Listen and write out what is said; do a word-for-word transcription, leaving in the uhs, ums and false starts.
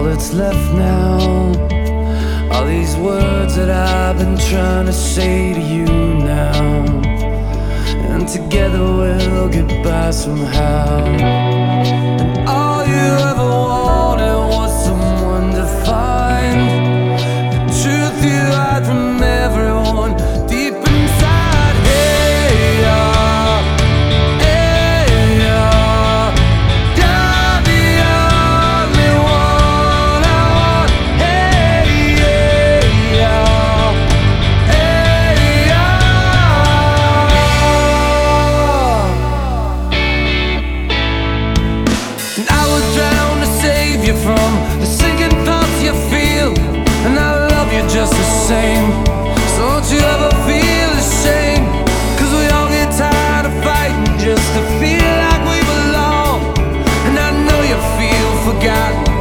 that's left now, all these words that I've been trying to say to you now, and together we'll get by somehow. And all you ever wanted was someone to find the truth you hide from everyone deep inside. Hey, yeah, hey, yeah, you're the only one I want. Hey, yeah, yeah, hey, yeah. And I would drown to save you from the sinking thoughts you feel, and I love you just the same. So don't you ever feel ashamed, 'cause we all get tired of fighting just to feel like we belong. And I know you feel forgotten,